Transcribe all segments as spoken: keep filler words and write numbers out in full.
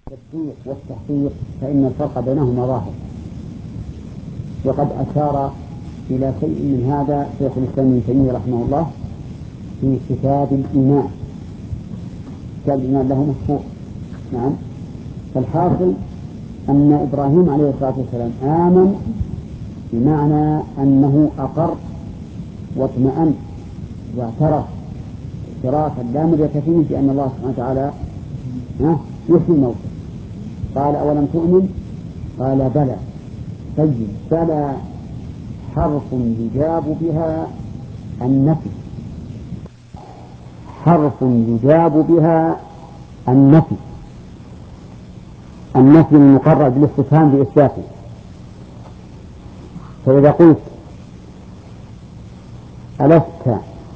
التصديق والتحقيق فإن الفرق بينهما ظاهر، وقد أشار إلى شيء من هذا شيخ الإسلام ابن تيمية رحمه الله في كتاب الإيمان. كتاب الإيمان له مشهور. نعم. فالحاصل أن إبراهيم عليه الصلاة والسلام آمن بمعنى أنه أقر واطمأن واعترف اعترافا لا مرية فيه بأن الله سبحانه وتعالى يحيي الموتى. قال أولم تؤمن؟ قال بلى. طيب بلى حرف يجاب بها النفي، حرف يجاب بها النفي النفي المقرر بالاستفهام بإثباته. فإذا قلت ألست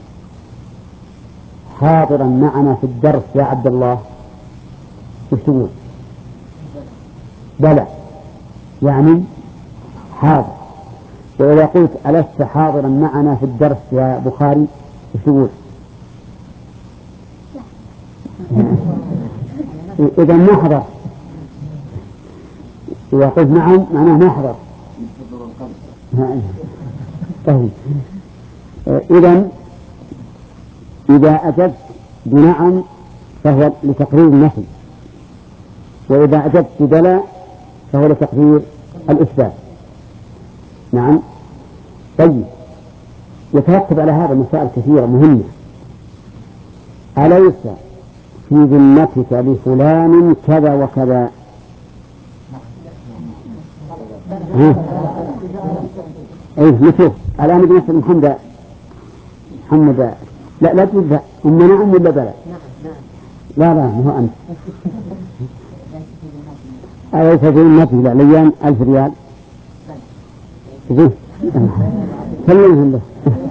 حاضرا معنا في الدرس يا عبد الله، وش تقول؟ بلى، يعني حاضر. وإذا قلت ألست حاضرا معنا في الدرس يا بخاري، وش تقول؟ إذا ما حضر. إذا قلت نعم معناه ما حضر. طيب إذا إذا أجبت بنعم فهو لتقرير النفي، وإذا أجبت ببلى فهو لتقرير الإثبات. نعم. طيب يترتب على هذا مسائل كثيرة مهمة. أليس في ذمتك لفلان كذا وكذا؟ ايه نشوف الآن بنسأل محمد محمد لا لا تقول أم نعم ولا بلى؟ لا لا هو أنت. أليس في ذمتك لعليان ألف ريال؟ زين كلمهم له.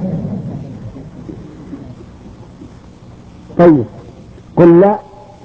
طيب قل لا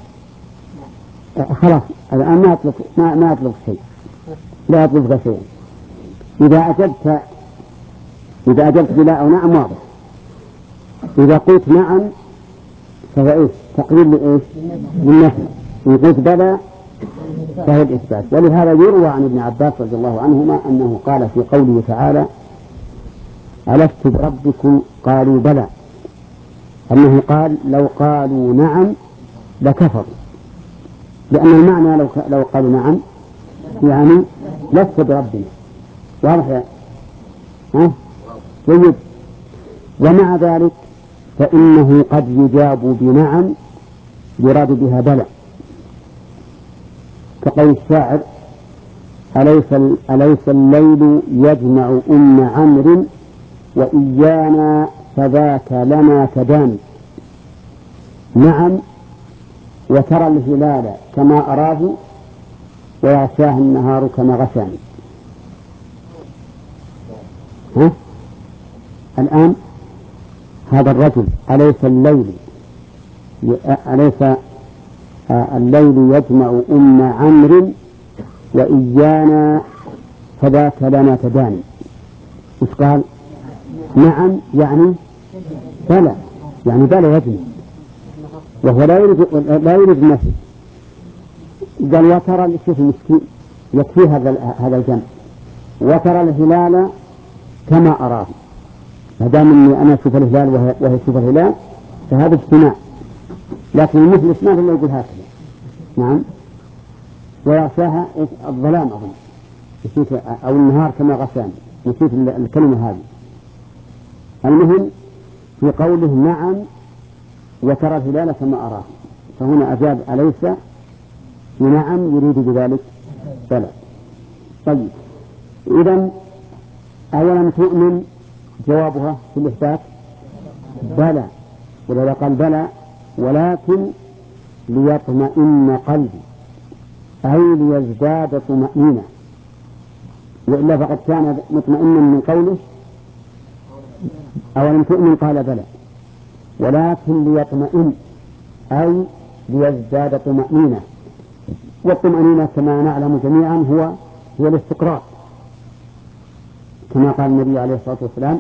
خلاص الآن ما أطلب ما ما أطلب شيء، لا أطلب شيء. إذا أجبت إذا أجبت بلا أو نعم واضح. إذا قلت نعم فهو إيش؟ تقرير لإيش؟ للنفي. إذا قلت بلى فهو الإثبات. ولهذا يروى عن ابن عباس رضي الله عنهما أنه قال في قوله تعالى ألست بربكم قالوا بلى، أنه قال لو قالوا نعم لكفروا، لأن المعنى لو لو قالوا نعم يعني لست بربنا. واضح يا ها؟ جيد. ومع ذلك فإنه قد يجاب بنعم يراد بها بلى، كقول الشاعر أليس, أليس الليل يجمع أم عمرو وإيانا فذاك لنا كدان. نعم وترى الهلال كما أراه ويغشاه النهار كما غشاني. ها؟ الآن هذا الرجل أليس الليل أليس الليل يجمع أم عمرو وإيانا فذاك لنا تداني. وش قال؟ نعم يعني بلى، يعني بلى يجمع، وهو لا يريد لا يريد النفي. قال وترى الشيخ المسكين يكفي هذا هذا الجمع، وترى الهلال كما أراه. ما دام اني انا اشوف الهلال وهي, وهي تشوف الهلال فهذا اجتماع، لكن المفلس ما لا يقول هكذا. نعم. ويغشاها الظلام اظن او النهار كما غشاني، نسيت الكلمه هذه. المهم في قوله نعم وترى الهلال كما أراه، فهنا أجاب أليس نعم يريد بذلك بلى. طيب إذن أولا تؤمن جوابها في الإثبات بلى، ولذا قال بلى ولكن ليطمئن قلبي أي ليزداد طمأنينة، وإلا فقد كان مطمئنا من قوله أولم تؤمن قال بلى، ولكن ليطمئن أي ليزداد طمأنينة. والطمأنينة كما نعلم جميعا هو هو الاستقرار، كما قال النبي عليه الصلاة والسلام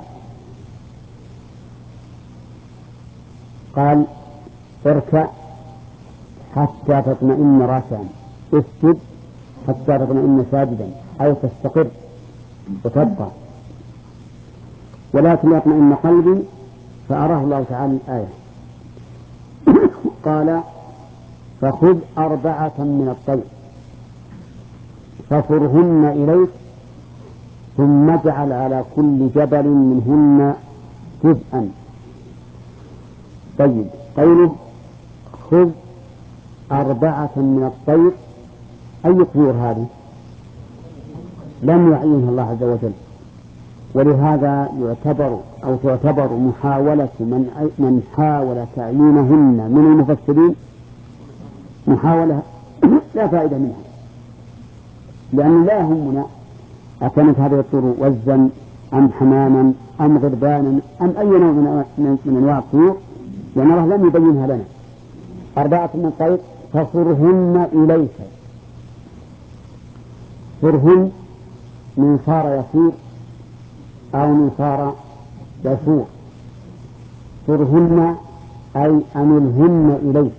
قال اركع حتى تطمئن راكعا اسجد حتى تطمئن ساجدا أو تستقر وتبقى، ولكن يطمئن قلبي فأراه الله تعالى الآية قال فخذ أربعة من الطير فصرهن إليك ثم اجعل على كل جبل منهن جزءا. طيب قوله خذ أربعة من الطير، أي طيور هذه؟ لم يعينها الله عز وجل، ولهذا يعتبر أو تعتبر محاولة من من حاول تعيينهن من المفسرين محاولة لا فائدة منها، لأن لا يهمنا أكانت هذه الطيور وزا أم حماما أم غربانا أم أي نوع من أنواع الطيور، لأن الله لم يبينها لنا. أربعة من الطير فصرهن إليك، صرهن من صار يصير أو من صار يسوع، صرهن أي أملهن إليك.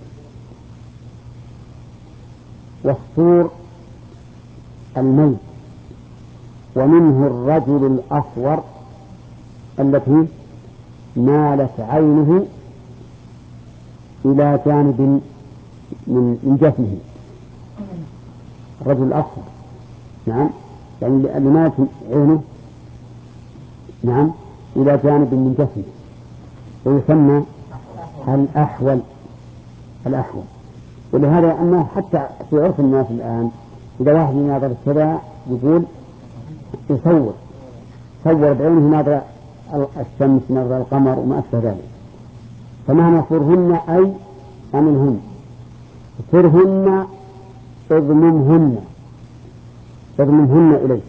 والصور الميت، ومنه الرجل الأصور التي مالت عينه إلى جانب من جسمه، الرجل الأصور نعم، يعني اللي مالت عينه نعم إلى جانب من جسمه، ويسمى الأحول الأحول. ولهذا أنه حتى في عرف الناس الآن إذا واحد يناظر كذا يقول يصور صور بعينه ناظر الشمس ناظر القمر وما أشبه ذلك. فمعنى صرهن أي أمنهن، صرهن اضممهن اضممهن إليه.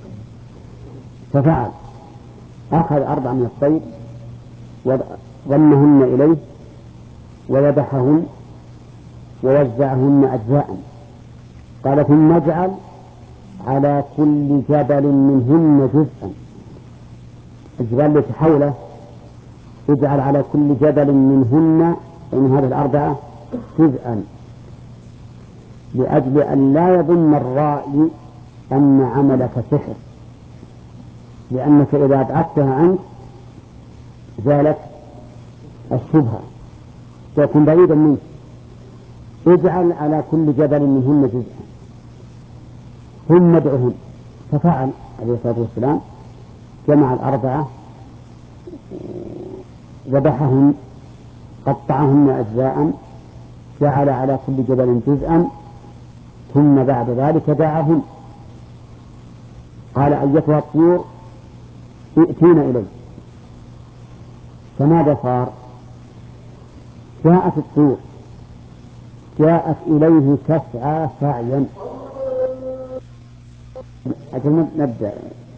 ففعل أخذ أربع من الطير وضمهن إليه وذبحهن ووزعهن أجزاء. قال ثم اجعل على كل جبل منهن جزءا، الجبال التي حوله اجعل على كل جبل منهن من هذه الأربعة جزءا، لأجل أن لا يظن الرائي أن عملك سحر، لأنك إذا أبعدتها عنك زالت الشبهة تكون بعيدا منك. اجعل على كل جبل منهن جزءا ثم ادعهن. ففعل عليه الصلاة والسلام، جمع الأربعة ذبحهن قطعهن أجزاء جعل على كل جبل جزءا ثم بعد ذلك دعاهن. قال أيتها الطيور ائتين إليه. فماذا صار؟ جاءت الطيور جاءت إليه تسعى سعيا. أجل نبدأ.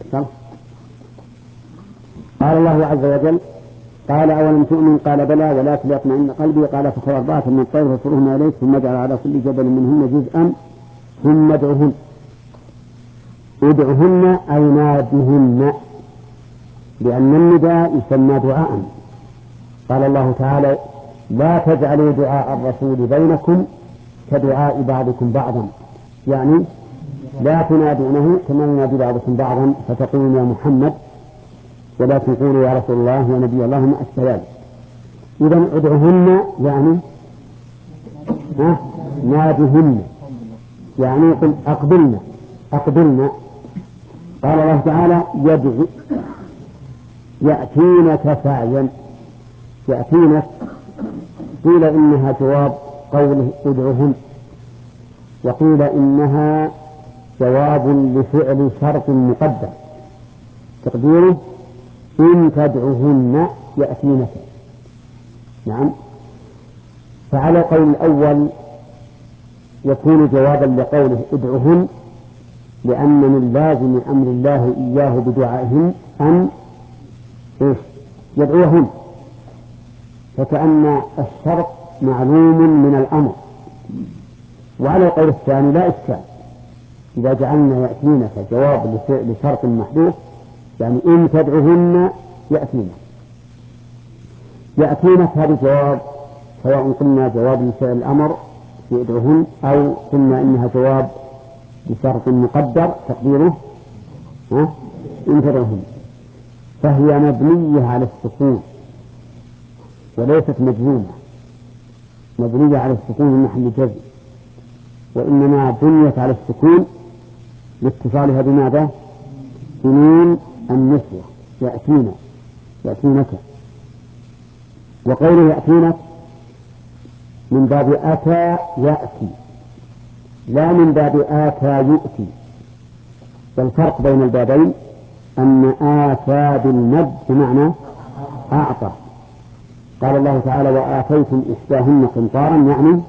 قال الله عز وجل قال أولم تؤمن قال بلى ولكن ليطمئن قلبي. قال فخذ أربعة من الطير فصرهن إليك ثم اجعل على كل جبل منهن جزءا ثم ادعهن. ادعهن أي نادهن، لأن النداء يسمى دعاء. قال الله تعالى لا تجعلوا دعاء الرسول بينكم كدعاء بعضكم بعضا، يعني لا تنادونه كما ينادي بعضكم بعضا فتقولون يا محمد، ولكن قولوا يا رسول الله يا نبي الله ما أشبه ذلك. إذن ادعهن يعني ها نادهن، يعني قل أقبلنا أقبلنا. قال الله تعالى يدعو يأتينك سعيا. يأتينك قيل إنها جواب قوله ادعهن، وقيل إنها جواب لفعل شرط مقدر تقديره إن تدعهن يأتينك. نعم. فعلى قول الأول يكون جوابا لقوله ادعهن، لأن من لازم أمر الله إياه بدعائهن أن يدعوهن، فكأن الشرط معلوم من الأمر. وعلى القول الثاني لا إشكال، إذا جعلنا يأتينك جواب لشرط محدود يعني إن تدعوهن يأتينك. يأتينك هذا الجواب سواء قلنا جواب لفعل الأمر يدعوهن، أو قلنا إنها جواب بشرط مقدر تقديره ها إن تدعوهن، فهي مبنية على السكون وليست مجزومة، مبنية على السكون من محل جزم، وإنما بنيت على السكون لاتصالها بماذا؟ بنون النسوة يأتينا يأتينك. وقوله يأتينك من باب أتى يأتي لا من باب آتى يؤتي، والفرق بين البابين أن آتى بالمد بمعنى أعطى. قال الله تعالى وآتيتم إحداهن قنطارا، يعني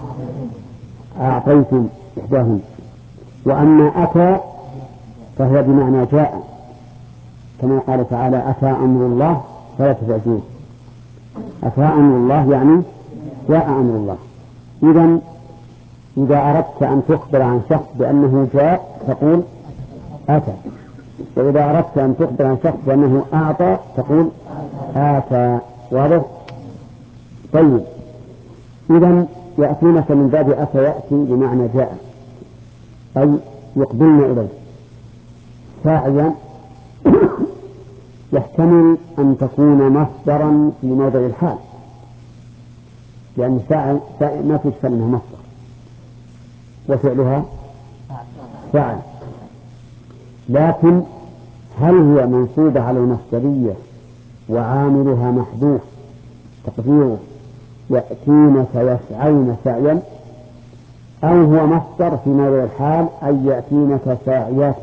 أعطيتم إحداهن. وأما أتى فهي بمعنى جاء، كما قال تعالى أتى أمر الله فلا تفعلوه. أتى أمر الله يعني جاء أمر الله. إذن إذا أردت أن تخبر عن شخص بأنه جاء تقول أتى، وإذا أردت أن تخبر عن شخص بأنه أعطى تقول آتى. واضح؟ طيب، إذن يأتونك من باب أتى يأتي بمعنى جاء، أي يقبلن إليه. ساعيا يحتمل أن تكون مصدرا في موضع الحال، لأن ساعي ما تشفى أنها مصدر، وفعلها فعل. لكن هل هي منصوبة على المصدرية وعاملها محذوف تقديره يأتينك يسعين سعيا، أو هو مصدر في موضع الحال أي يأتينك ساعيات؟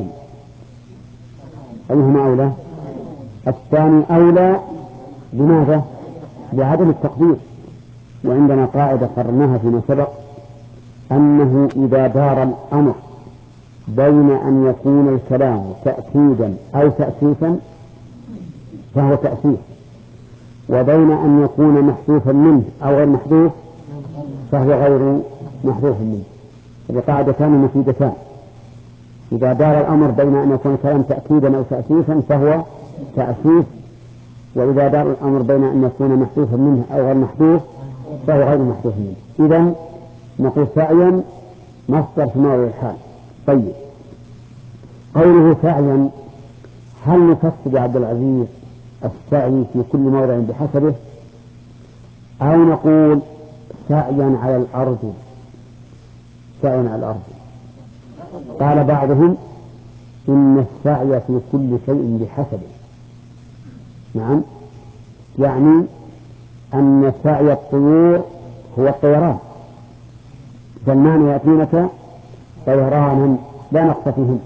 أيهما أولى؟ الثاني أولى. لماذا؟ لعدم التقدير. وعندنا قاعدة قررناها فيما سبق أنه إذا دار الأمر بين أن يكون الكلام تأكيدا أو تأسيسا فهو تأسيس، وبين أن يكون محذوفا منه أو غير محذوف فهو غير محذوف منه. هذه قاعدتان مفيدتان. إذا دار الأمر بين أن يكون الكلام تأكيدا أو تأسيسا فهو تأسيس، وإذا دار الأمر بين أن يكون محذوفا منه أو غير محذوف فهو غير محذوف منه. إذن نقول سعيا مصدر في موضع الحال. طيب، قوله سعيا هل نفسر يا عبد العزيز السعي في كل موضع بحسبه، أو نقول سعيا على الأرض؟ سعيا على الأرض. قال بعضهم إن السعي في كل شيء بحسبه. نعم، يعني أن سعي الطيور هو الطيران، فالمعنى يأتينك طيرانا لا نقص فيهم،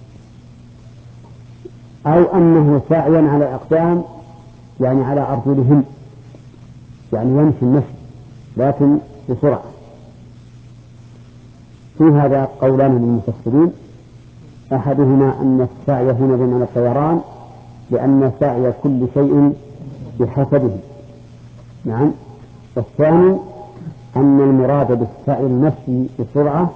أو أنه سعيا على الأقدام يعني على أرجلهم، يعني يمشي المشي لكن بسرعة. في هذا قولان للمفسرين، أحدهما أن السعي هنا بمعنى الطيران لأن سعي كل شيء بحسبه. نعم. والثاني أن المراد بالسعي المشي بسرعة،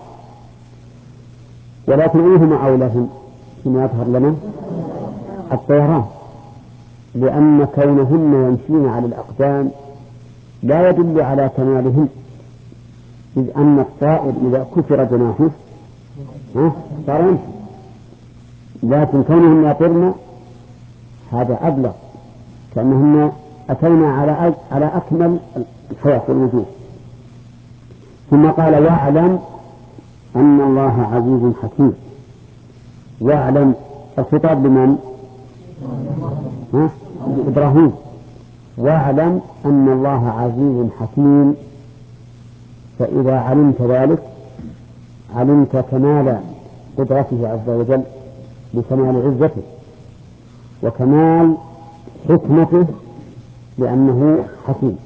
ولكن أيهما أولى فيما يظهر لنا؟ الطيران، لأن كونهن يمشين على الأقدام لا يدل على كمالهن، إذ أن الطائر إذا كسر جناحه صار يمشي، لكن كونهن يطرن هذا أبلغ، كأنهن أتينا على على أكمل الحياة والوجود. ثم قال واعلم أن الله عزيز حكيم. واعلم الخطاب لمن؟ ها؟ إبراهيم. واعلم أن الله عزيز حكيم، فإذا علمت ذلك علمت كمال قدرته عز وجل بكمال عزته وكمال حكمته لأنه حكيم.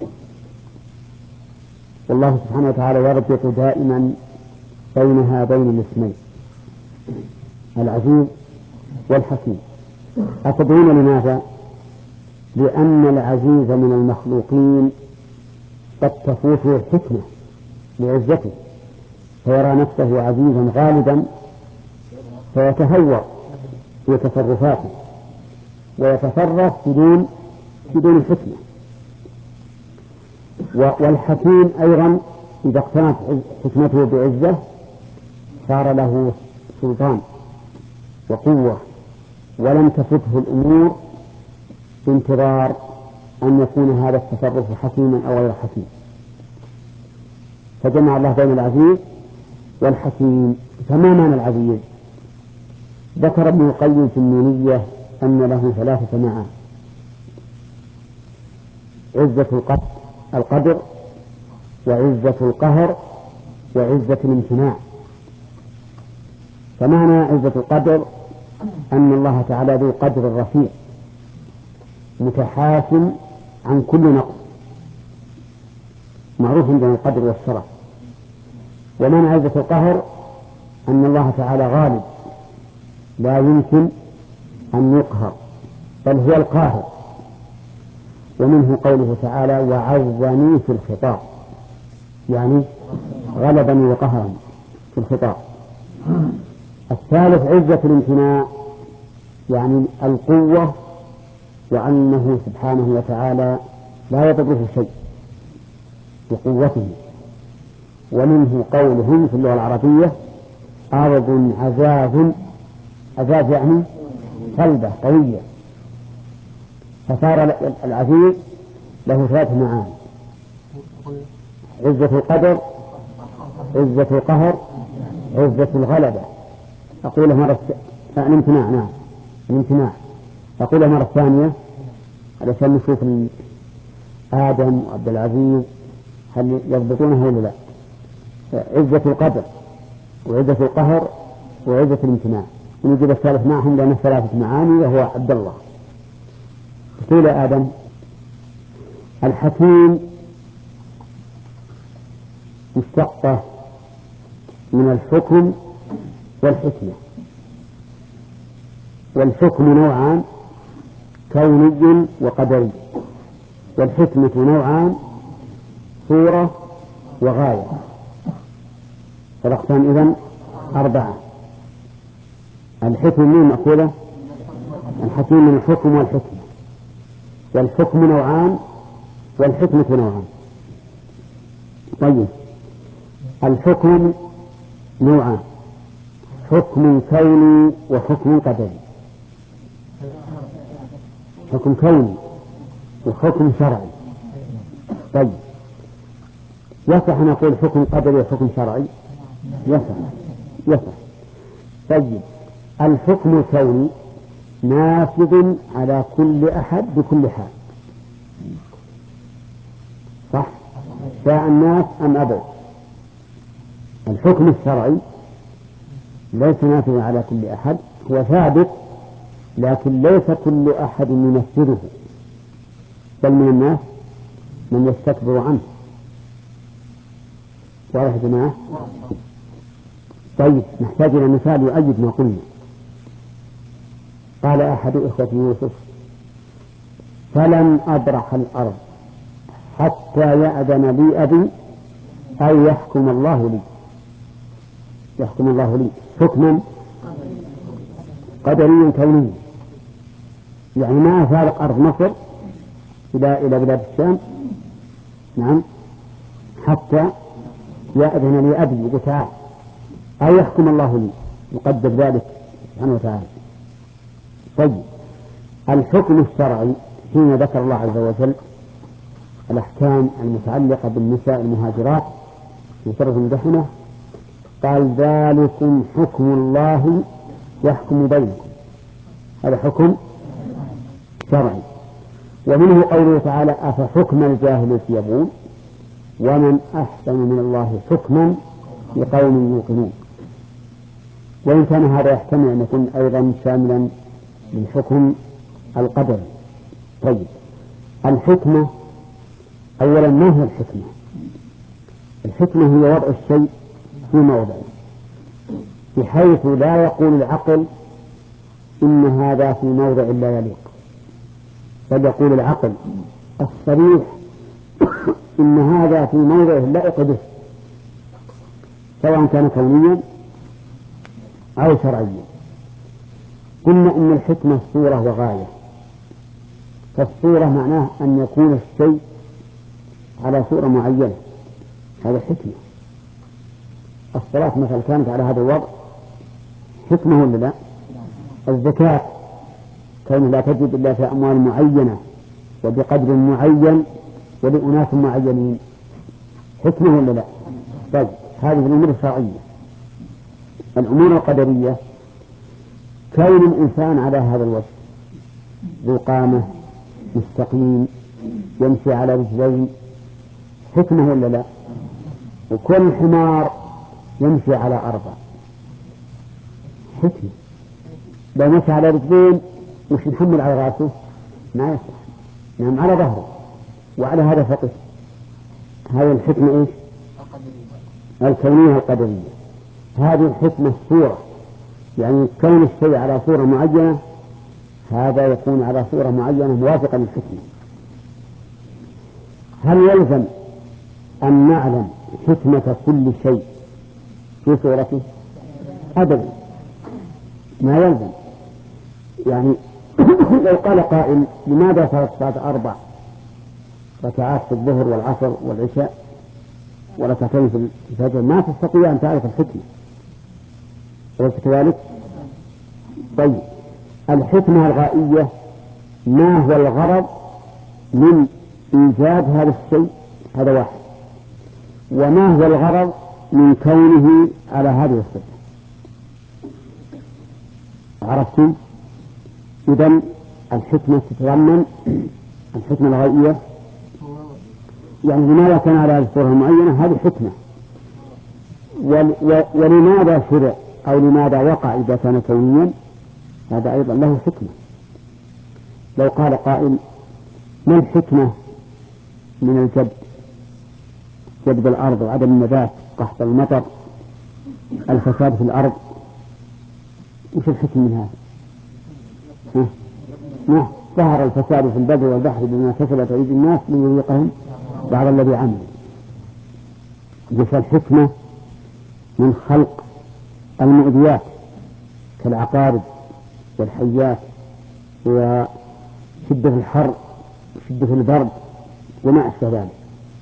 والله سبحانه وتعالى يربط دائما بين هذين الاسمين العزيز والحكيم. أتدرون لماذا؟ لأن العزيز من المخلوقين قد تفوته الحكمة لعزته، فيرى نفسه عزيزا غالبا فيتهور في تصرفاته ويتصرف بدون بدون حكمة. والحكيم أيضا إذا اقترنت حكمته بعزة صار له سلطان وقوة، ولم تفته الأمور بانتظار أن يكون هذا التصرف حكيما أو غير حكيم. فجمع الله بين العزيز والحكيم. فما معنى العزيز؟ ذكر ابن القيم في النونية أن له ثلاثة معاني: عزة القدر، وعزة القهر، وعزة الامتناع. فمعنى عزة القدر أن الله تعالى ذو قدر رفيع متحاكم عن كل نقص، معروف عندنا القدر والشرف. ومعنى عزة القهر أن الله تعالى غالب لا يمكن أن يقهر، بل هو القاهر. ومنه قوله تعالى: وعظني في الخطاب، يعني غلبني وقهرني في الخطاب. الثالث عزة الامتناع، يعني القوة، وأنه سبحانه وتعالى لا يضره شيء بقوته. ومنه قولهم في اللغة العربية: أرض عزاز، عزاز يعني صلبة قوية. فصار العزيز له ثلاث معاني: عزة القدر، عزة القهر، عزة الغلبة. أقول مرة الامتناع، نعم الامتناع. أقول مرة ثانية علشان نشوف آدم وعبد العزيز هل يضبطونه ولا لا. عزة القدر، وعزة القهر، وعزة الامتناع. ونجد الثالث معهم لأنه ثلاثة معاني وهو عبد الله. قيل آدم. الحكيم مشتقة من الحكم والحكمة. والحكم نوعان: كوني وقدري. والحكمة نوعان: صورة وغاية. فالأقسام إذن أربعة. الحكم من مأخوذة الحكيم من الحكم والحكمة. والحكم نوعان والحكمة نوعان. طيب، الحكم نوعان: حكم كوني وحكم قدري. حكم كوني وحكم شرعي. طيب، يصح أن نقول حكم قدري وحكم شرعي؟ يصح يصح. طيب، الحكم الكوني نافذ على كل أحد بكل حال، صح؟ شاء الناس أم أبوا. الحكم الشرعي ليس نافذ على كل أحد، هو ثابت، لكن ليس كل أحد ينفذه، بل من الناس من يستكبر عنه. واضح يا جماعة؟ طيب، نحتاج إلى مثال يؤيد ما قلنا. قال أحد إخوة يوسف: فلن أبرح الأرض حتى يأذن لي أبي أو يحكم الله لي. يحكم الله لي حكما قدريا كونيا، يعني ما أفارق أرض مصر إلى إلى بلاد الشام، نعم، حتى يأذن لي أبي بتعال أو يحكم الله لي، يقدر ذلك سبحانه وتعالى. طيب، الحكم الشرعي حين ذكر الله عز وجل الأحكام المتعلقة بالنساء المهاجرات في سورة الممتحنة قال: ذلكم حكم الله يحكم بينكم. هذا حكم شرعي. ومنه قوله تعالى: أفحكم الجاهلية يبغون ومن أحسن من الله حكما لقوم يوقنون. وإن كان هذا يحتمل أن يكون أيضا شاملا للحكم القدري. طيب، الحكمة أولا، ما هي الحكمة؟ الحكمة هي وضع الشيء في موضعه بحيث لا يقول العقل إن هذا في موضع لا يليق، بل يقول العقل الصريح إن هذا في موضع لائق به، سواء كان كونيا أو شرعيا. قلنا إن الحكمة صورة وغاية. فالصورة معناه أن يكون الشيء على صورة معينة، هذا حكمة. الصلاة مثلا كانت على هذا الوضع حكمة ولا لا؟ الزكاة كون لا تجد إلا في أموال معينة وبقدر معين ولأناس معينين حكمة ولا لا؟ طيب هذه الأمور الشرعية. الأمور القدرية كون الإنسان على هذا الوجه ذو قامة مستقيم يمشي على رجلين حكمة ولا لا؟ وكل حمار يمشي على أربع حكمة. لو مشي على رجلين مش نحمل على رأسه ما يصح، نعم على ظهره وعلى هذا فقط. هذه الحكمة إيش؟ الكونية القدرية. هذه الحكمة الصورة، يعني كون الشيء على صورة معينة هذا يكون على صورة معينة موافقة للحكمة. هل يلزم أن نعلم حكمة كل شيء في صورته؟ أبدا ما يلزم. يعني لو قال قائل لماذا صارت الصلاة أربع ركعات في الظهر والعصر والعشاء وركعتين في الفجر ما تستطيع أن تعرف الحكمة، أليس كذلك؟ طيب الحكمة الغائية ما هو الغرض من إيجاد هذا الشيء؟ هذا واحد. وما هو الغرض من كونه على هذه الصفة؟ عرفتم؟ إذن الحكمة تتضمن الحكمة الغائية، يعني لماذا كان على هذه الصورة المعينة هذه حكمة، ولماذا شرع أو لماذا وقع إذا كان كونيا هذا أيضا له حكمة. لو قال قائل ما الحكمة من الجد جدب الأرض وعدم النبات قحط المطر الفساد في الأرض، وش الحكم من هذا؟ نعم ظهر الفساد في البر والبحر بما كسبت أيدي الناس ليذيقهم بعض الذي عملوا. جس الحكمة من خلق المؤذيات كالعقارب والحيات وشدة الحر وشدة البرد وما أشبه ذلك.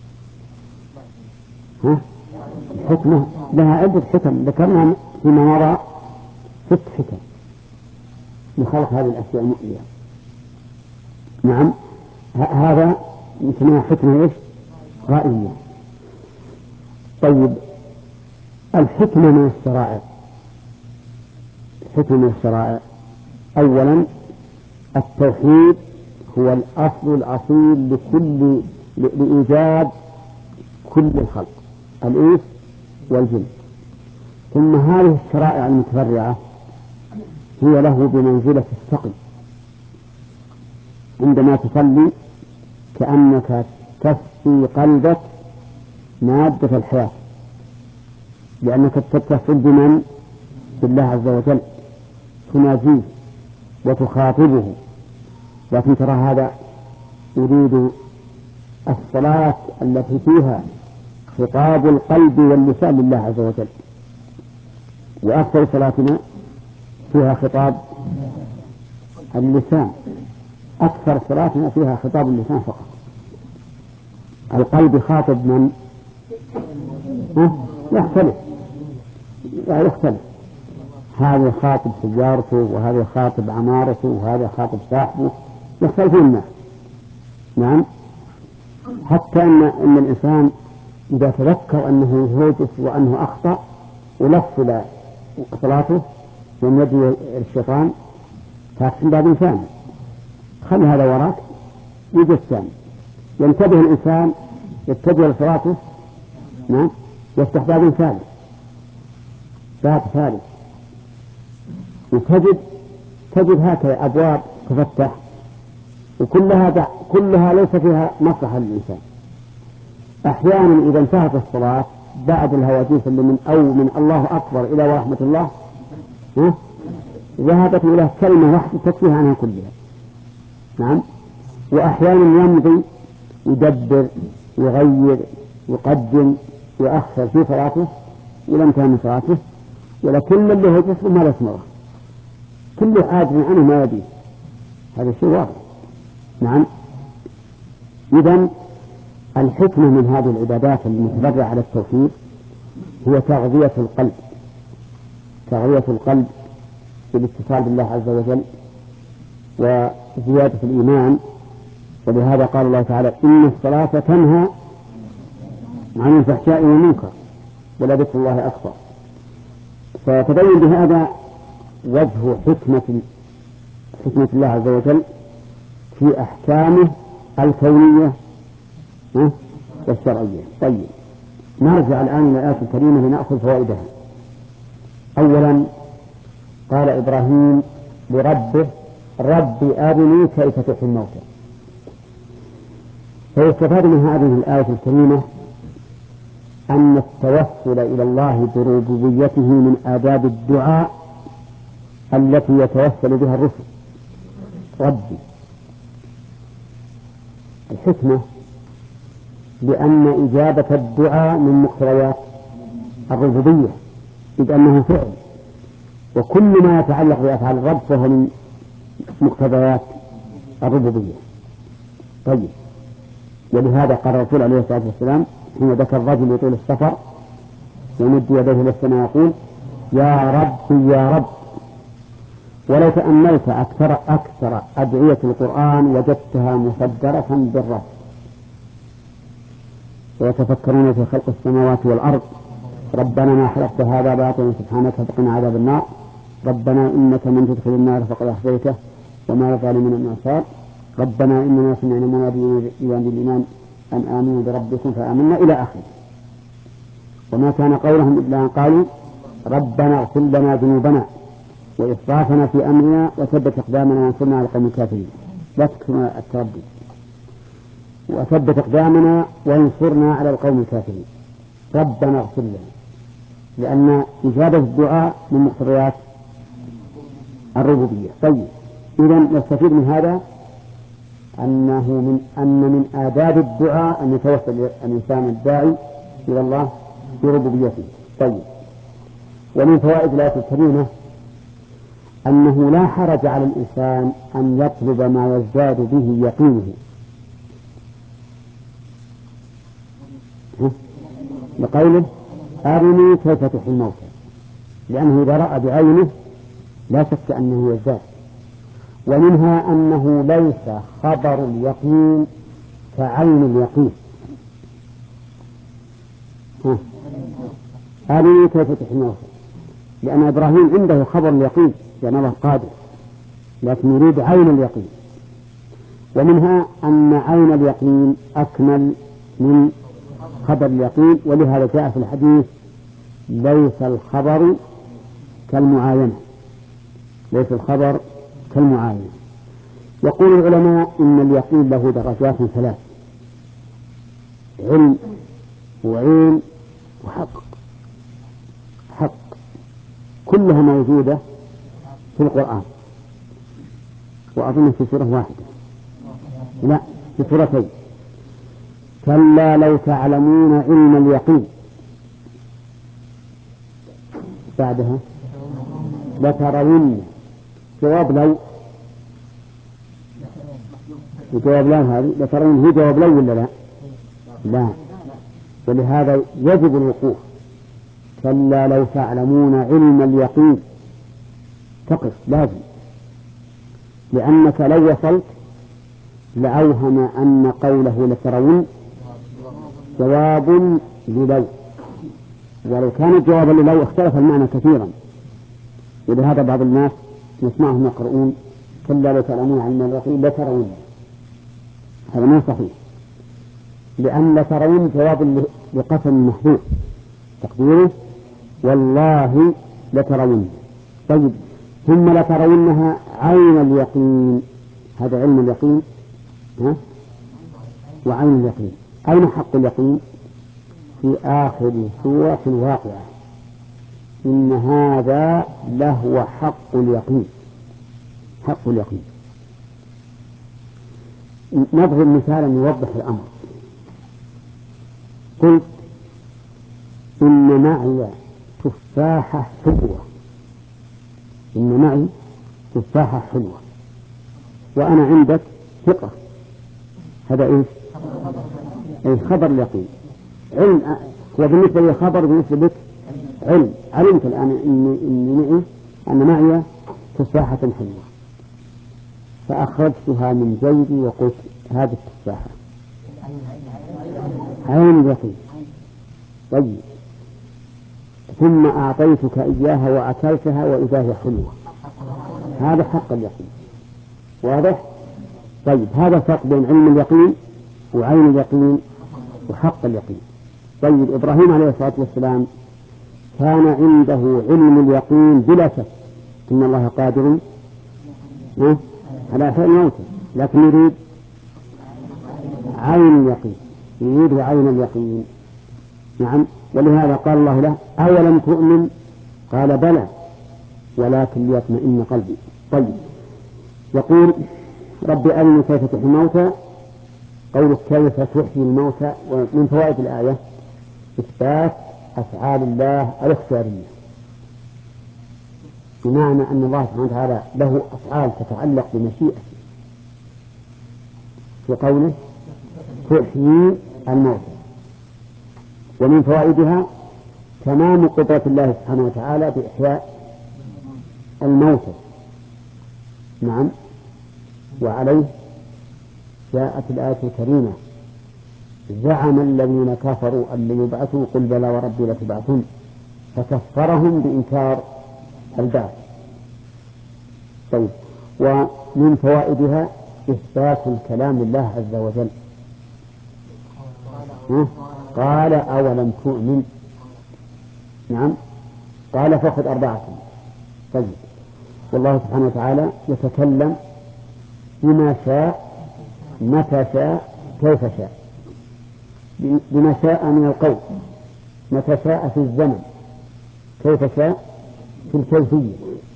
ها؟ الحكمة لها عدة حكم ذكرنا فيما مضى ست حكم لخلق هذه الأشياء المؤذية. نعم هذا يسمى حكمة إيش؟ غائية. طيب الحكمة من الشرائع، الحكمة من الشرائع أولا التوحيد هو الأصل الأصيل لكل لإيجاد كل الخلق الإنس والجن. ثم هذه الشرائع المتفرعة هي له بمنزلة السقي. عندما تصلي كأنك تسقي قلبك مادة الحياة، لأنك تتصل بمن؟ بالله عز وجل، تناجيه وتخاطبه. لكن ترى هذا يريد الصلاة التي فيها خطاب القلب واللسان لله عز وجل، وأكثر صلاتنا فيها خطاب اللسان، أكثر صلاتنا فيها خطاب اللسان فقط. القلب خاطب من؟ يختلف يختلف هذا خاطب سيارته وهذا خاطب عمارته وهذا خاطب صاحبه، يختلفون الناس. نعم حتى أن, إن الإنسان إذا تذكر أنه هوجس وأنه أخطأ ولفل صلاته من يد الشيطان تاكسن باب إنسان خلي هذا وراك يجي الثاني، ينتبه الإنسان يتجه لصلاته. نعم يفتح باب ثالث باب ثالث وتجد تجد هكذا أبواب تفتح وكلها كلها ليس فيها مصلحة للإنسان. أحيانا إذا انتهت الصلاة بعد الهواتف اللي من أو من الله أكبر إلى ورحمة الله ذهبت إلى كلمة واحدة تكفيها عنها كلها. نعم وأحيانا يمضي يدبر يغير يقدم يؤخر في صلاته ولم تهم من صلاته، ولكن اللي هو جسمه ما يسمعه كله عاجز عنه ما يديه. هذا الشيء واضح. نعم إذن الحكمة من هذه العبادات المتبرعة على التوحيد هي تغذية القلب، تغذية القلب بالاتصال بالله عز وجل وزيادة الإيمان. ولهذا قال الله تعالى: إن الصلاة تنهى عن الفحشاء والمنكر ولذكر الله أكبر. فتبين بهذا وجه حكمة حكمة الله عز وجل في أحكامه الكونية والشرعية. طيب، نرجع الآن إلى الآية الكريمة لنأخذ فوائدها. أولا، قال إبراهيم لربه: رب أرني كيف تحيي الموتى. فيستفاد من هذه الآية الكريمة أن التوسل إلى الله بربوبيته من آداب الدعاء التي يتوسل بها الرسل. ربي، الحكمة لأن إجابة الدعاء من مقتضيات الربوبية، إذ أنه فعل، وكل ما يتعلق بأفعال الرب فهو من مقتضيات الربوبية. طيب، ولهذا قال الرسول عليه الصلاة والسلام حين ذكر الرجل يطيل السفر يمد يديه إلى السماء يقول: يا رب يا رب. ولو تأملت أكثر أكثر أدعية القرآن وجدتها مصدرة بالرب. ويتفكرون في خلق السماوات والأرض: ربنا ما خلقت هذا باطلا سبحانك فقنا عذاب النار، ربنا إنك من تدخل النار فقد أخزيته وما للظالمين من أنصار، ربنا إننا سمعنا مناديا ينادي بالإيمان أن آمنوا بربكم فآمنا، إلى آخره. وما كان قولهم إلا أن قالوا: ربنا اغفر لنا ذنوبنا وإسرافنا في أمرنا وثبت أقدامنا وانصرنا على القوم الكافرين. لا تكفر التردد. وثبت أقدامنا وانصرنا على القوم الكافرين. ربنا اغفر لنا، لأن إجابة الدعاء من مقتضيات الربوبية. طيب، إذا نستفيد من هذا أنه من أن من آداب الدعاء أن يتوسل الإنسان الداعي إلى الله بربوبيته. طيب، ومن فوائد الآية الكريمة أنه لا حرج على الإنسان أن يطلب ما يزداد به يقينه، لقوله: أرني كيف تحيي الموتى، لأنه إذا رأى بعينه لا شك أنه يزداد. ومنها أنه ليس خبر اليقين كعين اليقين. أرني كيف تحيي الموتى، لأن إبراهيم عنده خبر اليقين لأن الله قادر، لكن يريد عين اليقين. ومنها أن عين اليقين أكمل من خبر اليقين، ولهذا جاء في الحديث: ليس الخبر كالمعاينة، ليس الخبر كالمعاينة. يقول العلماء إن اليقين له درجات ثلاث: علم وعين وحق. حق كلها موجودة في القرآن، وأظن في سورة واحدة، لا، في سورتين: كلا لو تعلمون علم اليقين، بعدها لترون. جواب لو، جواب لو هذه لترون هي جواب لو ولا لا؟ لا. ولهذا يجب الوقوف: كلا لو تعلمون علم اليقين، تقف لازم، لأنك لو وصلت لأوهم أن قوله لترون جواب للو، ولو كان جوابا للو اختلف المعنى كثيرا. ولهذا بعض الناس نسمعهم يقرؤون: كلا لو تعلمون علم اليقين لترون. هذا ما صحيح، لأن لترون جواب لقسم محذوف تقديره: والله لترون. طيب، ثم لترونها عين اليقين، هذا علم اليقين ها؟ وعين اليقين. أين حق اليقين؟ في آخر سورة الواقعة: إن هذا لهو حق اليقين. حق اليقين. نضرب مثالا يوضح الأمر. قلت: إن معي تفاحة حلوة، إن معي تفاحة حلوة، وأنا عندك ثقة. هذا إيش؟ أي خبر اليقين. علم هو بالنسبة لي خبر، بالنسبة لك علم. علمت الآن إني إني معي أن معي تفاحة حلوة، فأخرجتها من جيبي وقلت هذه التفاحة، عين اليقين. طيب ثم أعطيتك إياها وأكلتها وإذا هي حلوة، هذا حق اليقين. واضح؟ طيب هذا فرق بين علم اليقين وعين اليقين وحق اليقين. طيب إبراهيم عليه الصلاة والسلام كان عنده علم اليقين بلا شك إن الله قادر على إحياء الموتى، لكن يريد عين اليقين، يريد عين اليقين. نعم، ولهذا قال الله له أولم تؤمن؟ قال بلى ولكن ليطمئن قلبي. طيب يقول رب أرني كيف تحيي الموتى، قولك كيف تحيي الموتى، ومن فوائد الآية إثبات أفعال الله الاختيارية، بمعنى أن الله سبحانه وتعالى له أفعال تتعلق بمشيئته في قوله تحيي الموتى. ومن فوائدها تمام قدرة الله سبحانه وتعالى بإحياء الموتى. نعم، وعليه جاءت الآية الكريمة زعم الذين كفروا أن لن يبعثوا قل بلى وربي لتبعثن، فكفرهم بإنكار البعث. طيب ومن فوائدها إثبات الكلام لله عز وجل. قال أولم تؤمن؟ نعم، قال فخذ أربعة. طيب والله سبحانه وتعالى يتكلم بما شاء متى شاء كيف شاء، بما شاء من القول، متى شاء في الزمن، كيف شاء في الكيفية.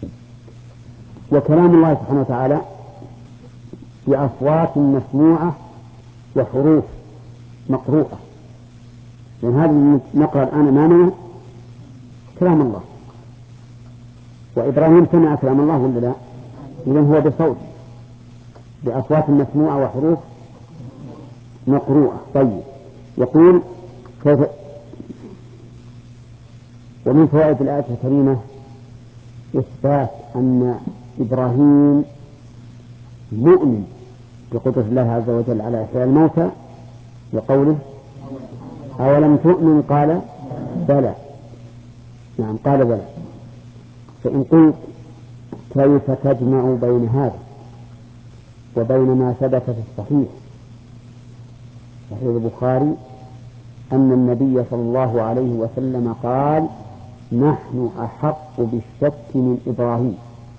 وكلام الله سبحانه وتعالى بأصوات مسموعة وحروف مقروءة، لأن يعني هذا نقرأ الآن أمامنا كلام الله، وإبراهيم سمع كلام الله ولا لا؟ إذن هو بصوت بأصوات مسموعة وحروف مقروءة. طيب يقول كيف. ومن فوائد الآية الكريمة إثبات أن إبراهيم مؤمن بقدرة الله عز وجل على إحياء الموتى، وقوله أولم تؤمن؟ قال بلى. نعم قال بلى. فإن قلت كيف تجمع بين هذا وبين ما ثبت في الصحيح صحيح البخاري أن النبي صلى الله عليه وسلم قال نحن أحق بالشك من إبراهيم،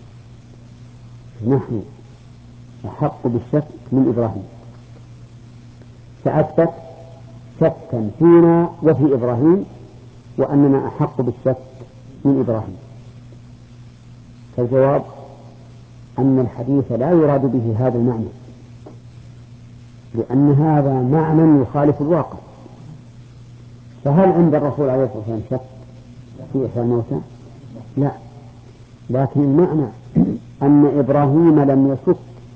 نحن أحق بالشك من إبراهيم، فأثبت شكا فينا وفي إبراهيم وأننا أحق بالشك من إبراهيم. فالجواب أن الحديث لا يراد به هذا المعنى، لأن هذا معنى يخالف الواقع. فهل عند الرسول عليه الصلاة والسلام شك في إحياء الموتى؟ لا، لكن المعنى أن إبراهيم لم يشك،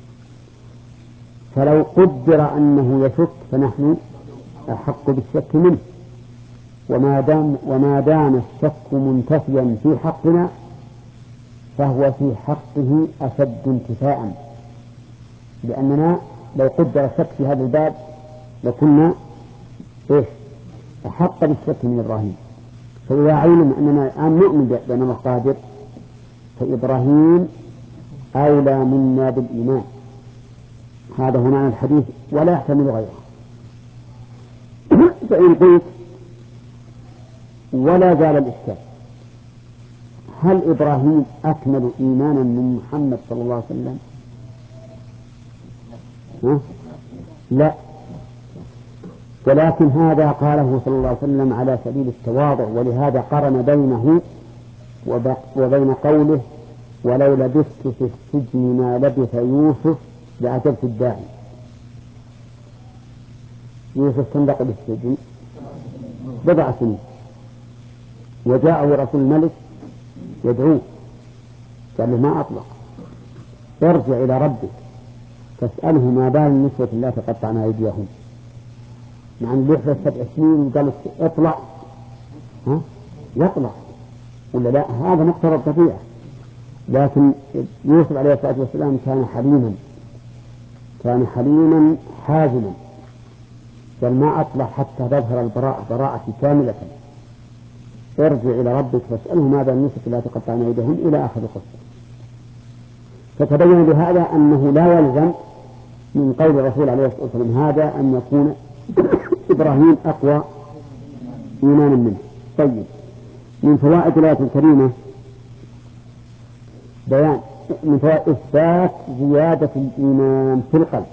فلو قدر أنه يشك فنحن أحق بالشك منه، وما دام وما دام الشك منتفيا في حقنا فهو في حقه أشد انتفاء، لأننا لو قدر الشك في هذا الباب لكنا إيش أحق بالشك من إبراهيم. فإذا علم أننا الآن نؤمن بأن الله قادر فإبراهيم أولى منا بالإيمان. هذا هنا الحديث ولا يحتمل غيره. فإن قلت ولا زال الإشكال، هل إبراهيم أكمل إيمانا من محمد صلى الله عليه وسلم؟ ها؟ لا، ولكن هذا قاله صلى الله عليه وسلم على سبيل التواضع، ولهذا قرن بينه وبين قوله ولو لبثت في السجن ما لبث يوسف لعجبت الداعي. يوسف كم بقي بالسجن؟ بضع سنين، وجاءه رسول الملك يدعوه قال له ما أطلق، ارجع إلى ربك فاسأله ما بال النسوة لا تقطعن أيديهم. مع أن يحفظ سبع سنين وقال اطلع، ها يطلع ولا لا؟ هذا مقتضى الطبيعة. لكن يوسف عليه الصلاة والسلام كان حليما، كان حليما حازما، قال ما أطلع حتى تظهر البراءة براءة كاملة، ارجع إلى ربك فاسأله ماذا نسك لا تقطعن أيديهم إلى آخر القصة. فتبين بهذا أنه لا يلزم من قول الرسول عليه الصلاة والسلام هذا أن يكون إبراهيم أقوى إيمانا منه. طيب، من فوائد الآية الكريمة بيان من فوائد إثبات زيادة الإيمان في القلب.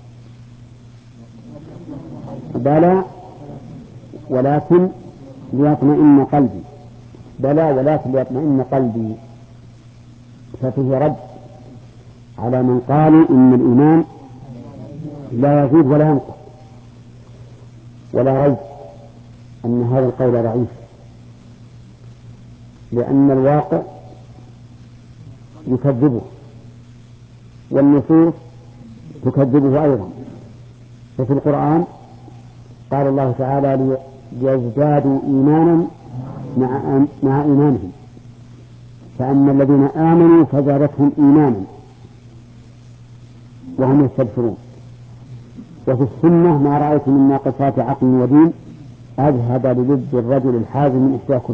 بلى ولكن ليطمئن قلبي، بلى ولكن ليطمئن قلبي. ففيه رد على من قالوا إن الإيمان لا يزيد ولا ينقص، ولا ريب أن هذا القول ضعيف، لأن الواقع يكذبه والنصوص تكذبه أيضا. ففي القرآن قال الله تعالى ليزدادوا إيمانا مع, مع إيمانهم، فأما الذين آمنوا فزادتهم إيمانا وهم يستبشرون. وفي السنة ما رأيت من ناقصات عقل ودين أذهب للب الرجل الحازم من إحدى كل.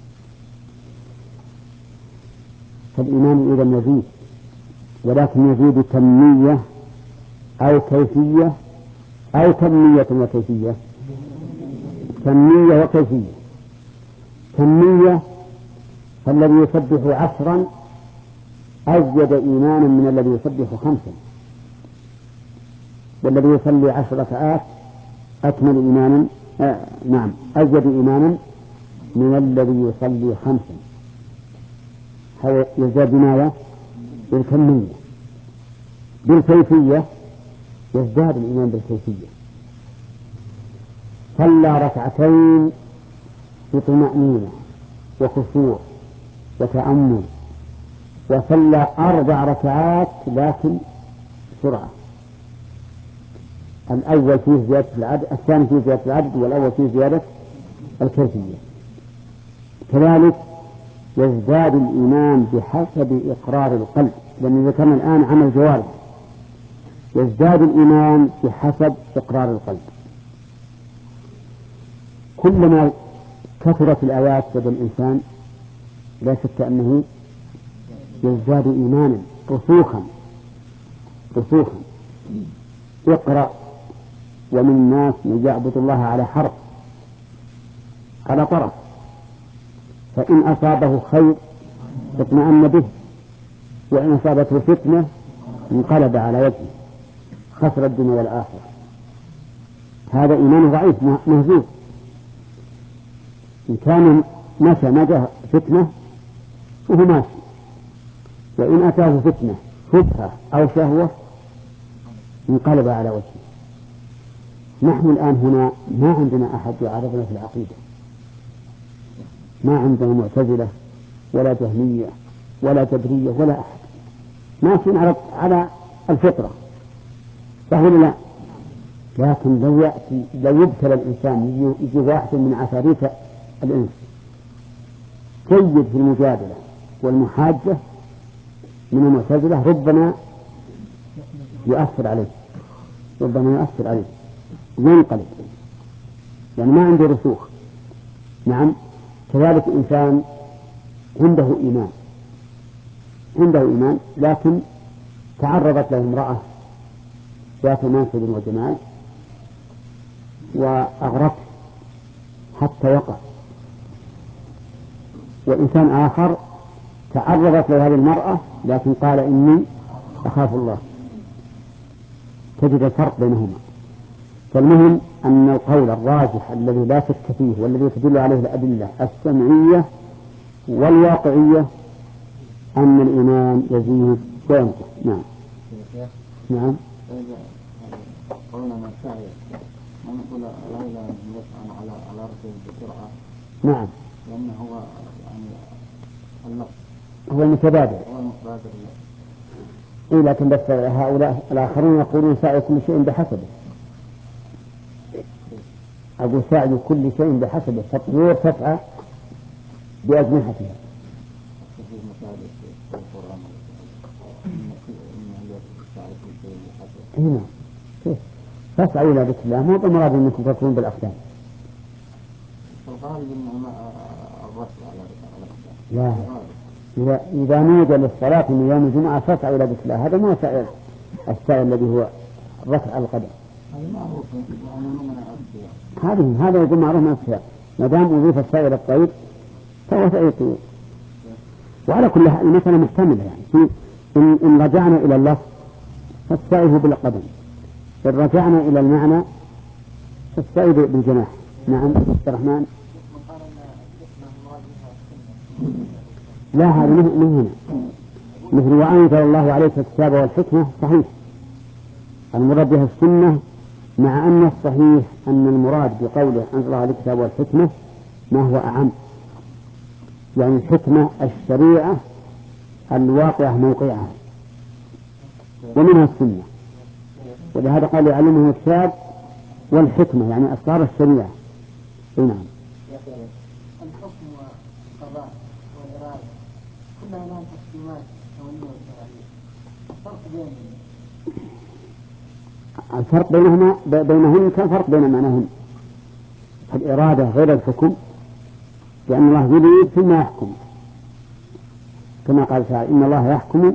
فالإيمان إذا يزيد، ولكن يزيد كمية أو كيفية أو كمية وكيفية. كمية وكيفية. كمية فالذي يسبح عشرا أزيد إيمانا من الذي يسبح خمسا، والذي يصلي عشر ركعات أكمل إيمانا آه نعم أزيد إيمانا من الذي يصلي خمسا. هذا يزداد بماذا؟ بالكمية. بالكيفية يزداد الإيمان بالكيفية. صلى ركعتين بطمأنينة وخشوع وتأمل، وصلى أربع ركعات لكن بسرعة. الأول فيه زيادة العدد، الثاني فيه زيادة العدد، والأول فيه زيادة الكيفية. كذلك يزداد الإيمان بحسب إقرار القلب، لأن ذكرنا الآن عمل جوارح. يزداد الإيمان بحسب إقرار القلب. كلما كثرت الآيات لدى الإنسان لا شك أنه يزداد إيمانا رسوخا رسوخا. اقرأ ومن الناس من يعبد الله على حرف على طرف، فإن أصابه خير اطمأن به، وإن أصابته فتنة انقلب على وجهه خسر الدنيا والآخرة. هذا إيمان ضعيف مهزوز. إن كان مشى مجى فتنة وهو ماشي، وإن أتاه فتنة شبهة أو شهوة انقلب على وجهه. نحن الآن هنا ما عندنا أحد يعارضنا في العقيدة، ما عندنا معتزلة ولا جهمية ولا جبرية ولا أحد، ماشيين على على الفطرة، فهو لا. لكن لو يأتي لو يبتلى الإنسان يجي واحد من عفاريت الإنس جيد في المجادلة والمحاجة من المعتزلة، ربما يؤثر عليه ربما يؤثر عليه ينقلب، يعني ما عنده رسوخ. نعم. كذلك إنسان عنده إيمان عنده إيمان لكن تعرضت له امرأة ذات منصب وجمال وأغرته حتى وقع، وإنسان آخر تعرضت له هذه المرأة لكن قال إني أخاف الله. تجد الفرق بينهما. فالمهم أن القول الراجح الذي لا شك فيه والذي تدل عليه الأدلة السمعية والواقعية أن الإيمان يزيد وينقص. نعم. نعم. قولنا من سعي ما نقول لا إله إلا الله على على رسول بسرعة. نعم. لأنه هو يعني اللفظ هو المتبادل. هو المتبادل. إيه لكن بس هؤلاء الآخرون يقولون سعي كل شيء بحسبه. أقول سعي كل شيء بحسبه، فالطيور تسعى بأجنحتها. هنا كيف تسعى إلى ذكر الله، مو بمراد أنكم تكونون بالأقدام. لا، إذا إذا نودي للصلاة من يوم الجمعة فاسعى إلى ذكر الله، هذا ما سعي السعي الذي هو الرفع على القدم. هذه هذا يقول معروف من السعي، ما دام أضيف السعي إلى الطيب فهو سعي الطيب. وعلى كل حال المسألة محتملة، يعني إن, إن رجعنا إلى الله فالسعي هو بالقدم، إن رجعنا إلى المعنى فالسعي بالجناح. نعم عبد الرحمن. لا، هذا من هنا مثل وأنزل الله عليك الكتاب والحكمة، صحيح المراد بها السنة، مع أن الصحيح أن المراد بقوله أنزل الله عليك الكتاب والحكمة ما هو أعم، يعني الحكمة الشريعة الواقعة موقعها، ومنها السنة. ولهذا قال يعلمه الكتاب والحكمة يعني أسرار الشريعة. نعم. الحكم والقضاء والإرادة كلها لها تقسيمات كونية وشرعية. الفرق بينهم الفرق بينهما بينهن كالفرق بين معناهن. الإرادة غير الحكم، لأن الله يريد فيما يحكم، كما قال تعالى إن الله يحكم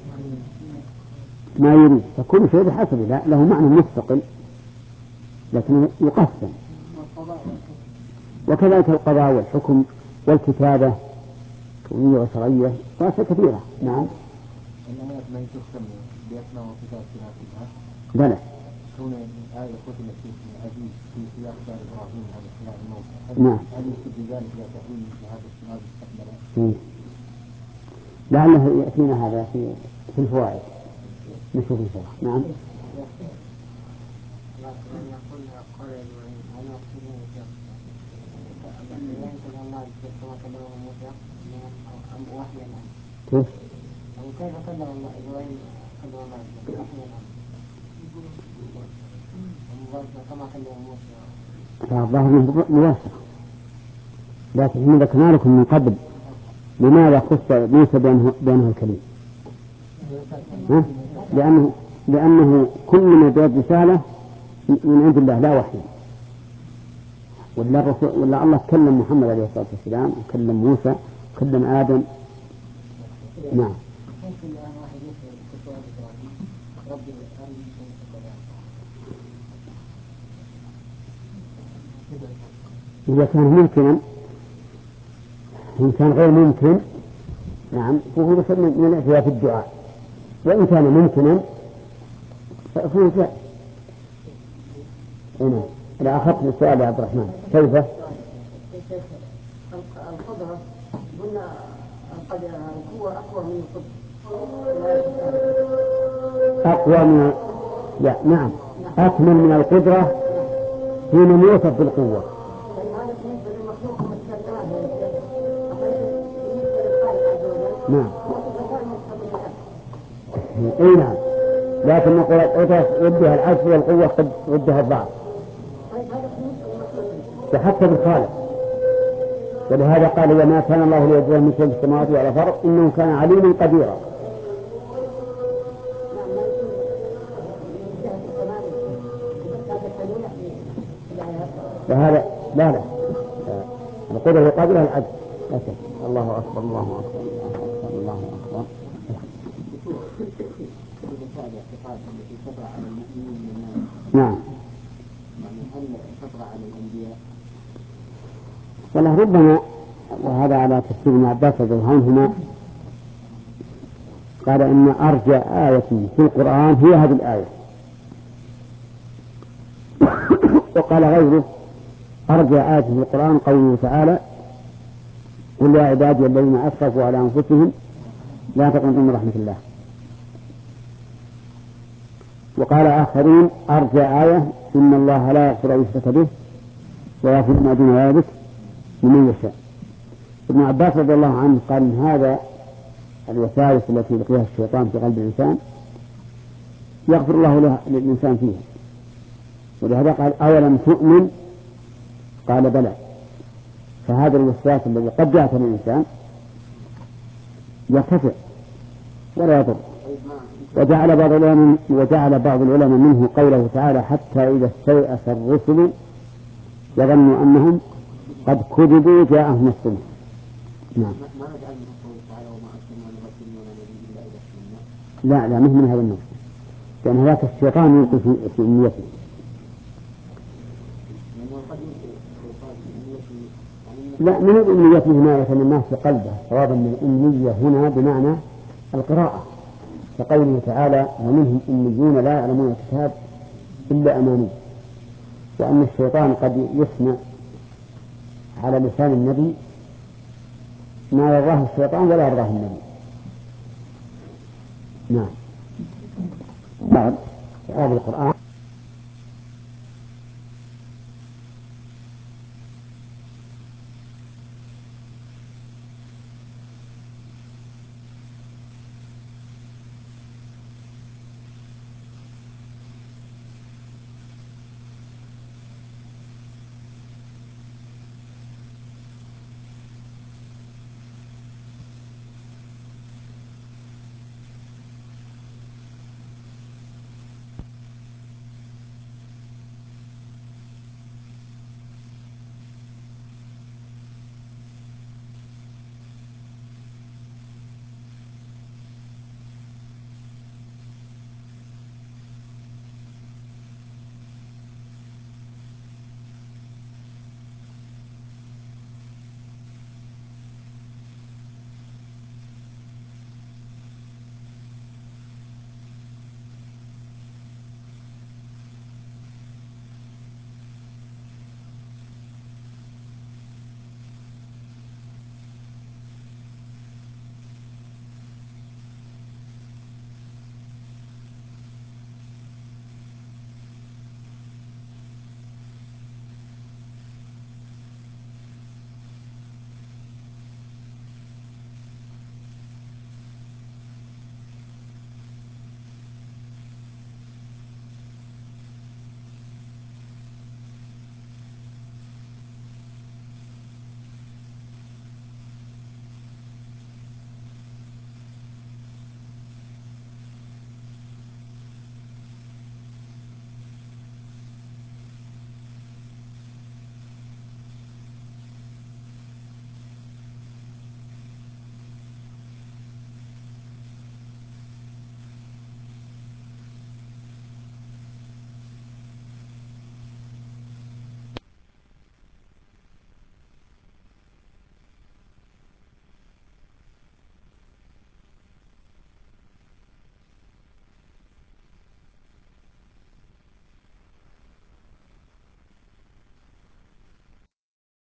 ما يريد، فكل شيء بحسبه له معنى مستقل لكن يقسم. وكذلك القضاء والحكم والكتابة كونية وشرعية وأشياء كثيرة. نعم. الآيات ما تختم بأسماء وصفات كلها. لا لا. كون الآية ختمت في العزيز في سياق دار إبراهيم على اختلاف الموت. نعم. هل يكتب ذلك إلى تحويل هذا السؤال المستقبل؟ لعله يأتينا هذا في في الفوائد. نشوف إن شاء الله. نعم. كيف؟ كيف كلم الله إبراهيم كلم الله كما كلم موسى؟ الظاهر مباشر، لكن احنا ذكرنا لكم من قبل لماذا خص موسى بأنه, بأنه الكليم؟ لأنه لأنه كل ما جاءت رسالة من عند الله لا وحي، ولا الرسول ولا الله كلم محمد عليه الصلاة والسلام وكلم موسى وكلم آدم. نعم. إذا كان ممكنا، إن كان غير ممكن نعم فهو من الإعتراف في الدعاء، وإن كان ممكنا فهو جاء. هنا إذا أخذت السؤال يا عبد الرحمن كيف؟ القدرة قلنا القوة أقوى من القدرة. أقوى من لا نعم أكمل من القدرة حين يوصف بالقوة. نعم. اي نعم، لكن نقول القدرة ودها العجز والقوة قد ودها الضعف وحتى بالخالق. ولهذا قال وما كان الله ليجعل من شيء في السماوات ولا الأرض إنه كان عليما قديرا. وهذا لا لا القدرة يقابلها العجز. الله أكبر الله أكبر الله أكبر. نعم. والله ربما وهذا على تفسير ابن عباس رضي الله عنهما قال إن أرجى آية في القرآن هي هذه الآية. وقال غيره أرجى آية في القرآن قوله تعالى قل يا عبادي الذين أسرفوا على أنفسهم لا تقنطوا من رحمة الله. وقال آخرين أرجى آية إن الله لا يغفر أن يشرك به ويغفر ما دون ذلك لمن يشاء. ابن عباس رضي الله عنه قال إن هذا الوساوس التي يلقيها الشيطان في قلب الإنسان يغفر الله للإنسان فيها. ولهذا قال أولم تؤمن قال بلى. فهذا الوسواس الذي قد يأتي الإنسان يرتفع ولا يضر. وجعل بعض العلماء وجعل بعض العلماء منه قوله تعالى حتى إذا استيأس الرسل وظنوا أنهم قد كذبوا جاءهم نصرنا. نعم. لا لا مش من هذا النص، لأن هذاك الشيطان يلقي في في أمنيته. لا من الأمنية هنا الناس في قلبه، صوابا من الأمنية هنا بمعنى القراءة، كقوله تعالى ومنهم أميون لا يعلمون الكتاب إلا أماني، وأن الشيطان قد يسمع على لسان النبي ما يرضاه الشيطان ولا يرضاه النبي. نعم. بعد هذا القرآن